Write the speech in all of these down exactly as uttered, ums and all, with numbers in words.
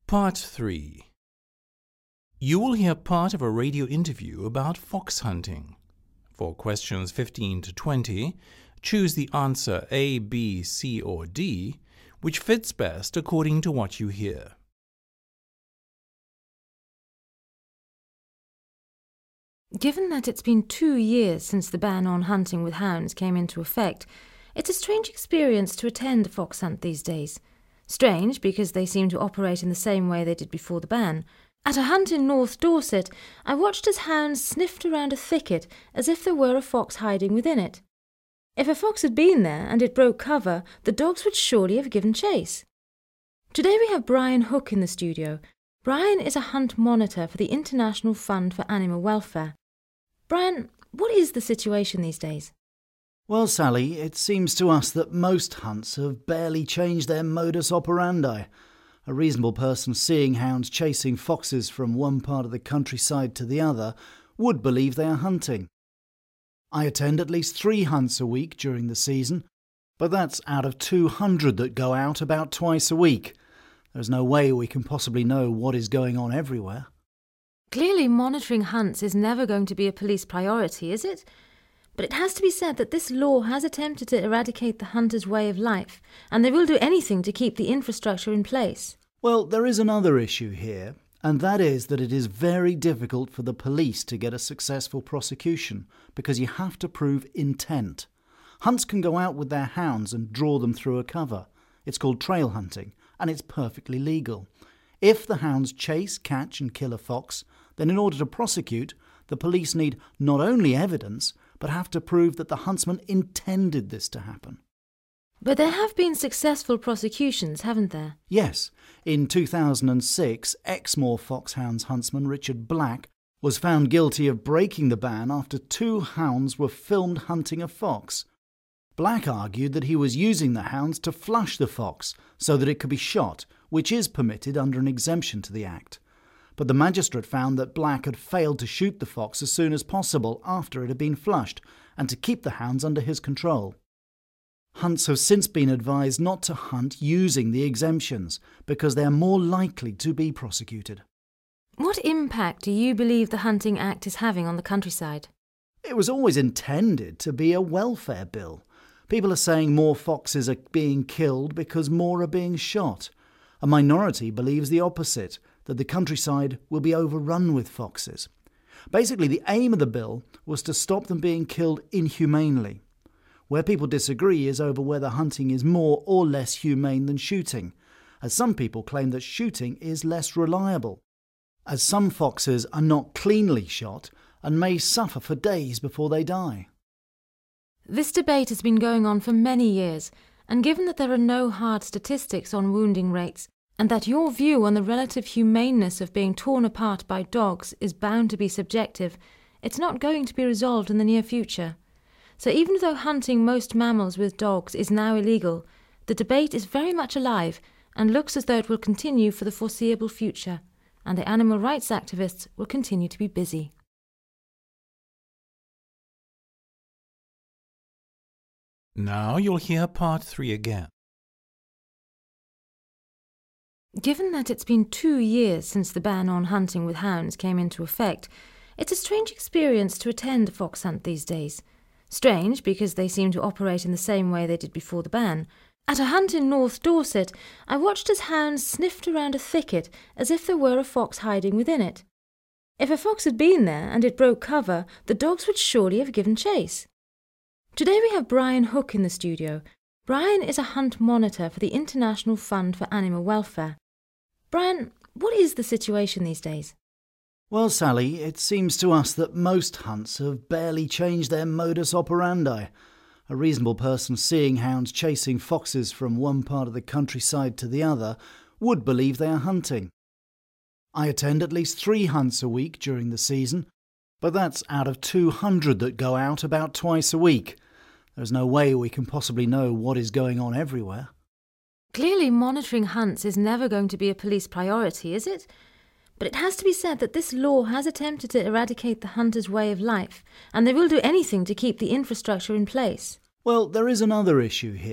Part three. You will hear part of a radio interview about fox hunting. For questions fifteen to twenty, choose the answer A, B, C, or D, which fits best according to what you hear. Given that it's been two years since the ban on hunting with hounds came into effect, it's a strange experience to attend a fox hunt these days. Strange because they seem to operate in the same way they did before the ban. At a hunt in North Dorset, I watched as hounds sniffed around a thicket as if there were a fox hiding within it. If a fox had been there and it broke cover, the dogs would surely have given chase. Today we have Brian Hook in the studio. Brian is a hunt monitor for the International Fund for Animal Welfare. Brian, what is the situation these days? Well, Sally, it seems to us that most hunts have barely changed their modus operandi. A reasonable person seeing hounds chasing foxes from one part of the countryside to the other would believe they are hunting. I attend at least three hunts a week during the season, but that's out of two hundred that go out about twice a week. There's no way we can possibly know what is going on everywhere. Clearly, monitoring hunts is never going to be a police priority, is it? But it has to be said that this law has attempted to eradicate the hunter's way of life, and they will do anything to keep the infrastructure in place. Well, there is another issue here, and that is that it is very difficult for the police to get a successful prosecution, because you have to prove intent. Hunts can go out with their hounds and draw them through a cover. It's called trail hunting, and it's perfectly legal. If the hounds chase, catch and kill a fox, then in order to prosecute, the police need not only evidence, but have to prove that the huntsman intended this to happen. But there have been successful prosecutions, haven't there? Yes. In two thousand six, Exmoor Foxhounds huntsman Richard Black was found guilty of breaking the ban after two hounds were filmed hunting a fox. Black argued that he was using the hounds to flush the fox so that it could be shot, which is permitted under an exemption to the Act. But the magistrate found that Black had failed to shoot the fox as soon as possible after it had been flushed, and to keep the hounds under his control. Hunts have since been advised not to hunt using the exemptions, because they are more likely to be prosecuted. What impact do you believe the Hunting Act is having on the countryside? It was always intended to be a welfare bill. People are saying more foxes are being killed because more are being shot. A minority believes the opposite, that the countryside will be overrun with foxes. Basically, the aim of the bill was to stop them being killed inhumanely. Where people disagree is over whether hunting is more or less humane than shooting, as some people claim that shooting is less reliable, as some foxes are not cleanly shot and may suffer for days before they die. This debate has been going on for many years, and given that there are no hard statistics on wounding rates, and that your view on the relative humaneness of being torn apart by dogs is bound to be subjective, it's not going to be resolved in the near future. So even though hunting most mammals with dogs is now illegal, the debate is very much alive and looks as though it will continue for the foreseeable future, and the animal rights activists will continue to be busy. Now you'll hear part three again. Given that it's been two years since the ban on hunting with hounds came into effect, it's a strange experience to attend a fox hunt these days. Strange because they seem to operate in the same way they did before the ban. At a hunt in North Dorset, I watched as hounds sniffed around a thicket as if there were a fox hiding within it. If a fox had been there and it broke cover, the dogs would surely have given chase. Today we have Brian Hook in the studio. Brian is a hunt monitor for the International Fund for Animal Welfare. Brian, what is the situation these days? Well, Sally, it seems to us that most hunts have barely changed their modus operandi. A reasonable person seeing hounds chasing foxes from one part of the countryside to the other would believe they are hunting. I attend at least three hunts a week during the season, but that's out of two hundred that go out about twice a week. There's no way we can possibly know what is going on everywhere. Clearly, monitoring hunts is never going to be a police priority, is it? But it has to be said that this law has attempted to eradicate the hunter's way of life, and they will do anything to keep the infrastructure in place. Well, there is another issue here,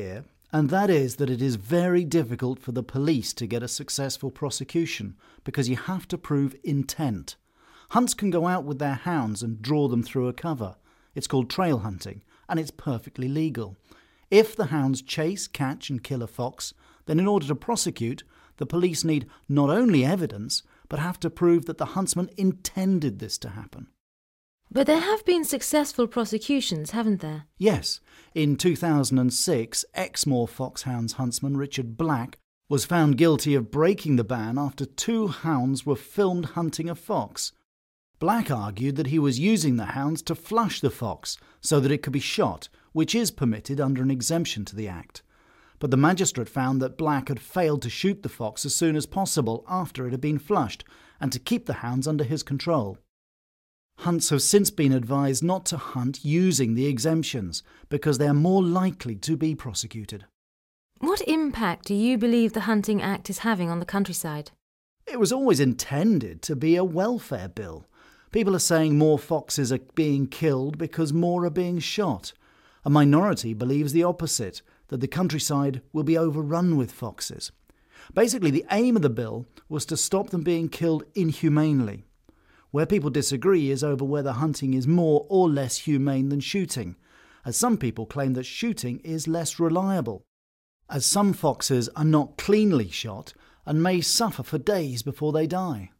and that is that it is very difficult for the police to get a successful prosecution because you have to prove intent. Hunts can go out with their hounds and draw them through a cover. It's called trail hunting, and it's perfectly legal. If the hounds chase, catch and kill a fox, then in order to prosecute, the police need not only evidence, but have to prove that the huntsman intended this to happen. But there have been successful prosecutions, haven't there? Yes. In two thousand six, Exmoor Foxhounds huntsman Richard Black was found guilty of breaking the ban after two hounds were filmed hunting a fox. Black argued that he was using the hounds to flush the fox so that it could be shot, which is permitted under an exemption to the Act. But the magistrate found that Black had failed to shoot the fox as soon as possible after it had been flushed, and to keep the hounds under his control. Hunts have since been advised not to hunt using the exemptions because they are more likely to be prosecuted. What impact do you believe the Hunting Act is having on the countryside? It was always intended to be a welfare bill. People are saying more foxes are being killed because more are being shot. A minority believes the opposite, that the countryside will be overrun with foxes. Basically, the aim of the bill was to stop them being killed inhumanely. Where people disagree is over whether hunting is more or less humane than shooting, as some people claim that shooting is less reliable, as some foxes are not cleanly shot and may suffer for days before they die.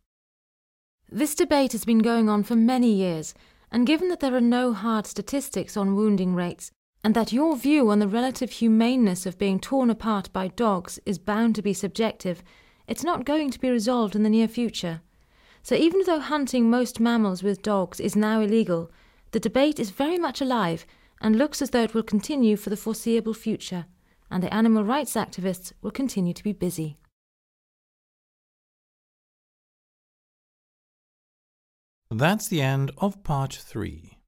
This debate has been going on for many years, and given that there are no hard statistics on wounding rates, and that your view on the relative humaneness of being torn apart by dogs is bound to be subjective, it's not going to be resolved in the near future. So even though hunting most mammals with dogs is now illegal, the debate is very much alive and looks as though it will continue for the foreseeable future, and the animal rights activists will continue to be busy. That's the end of part three.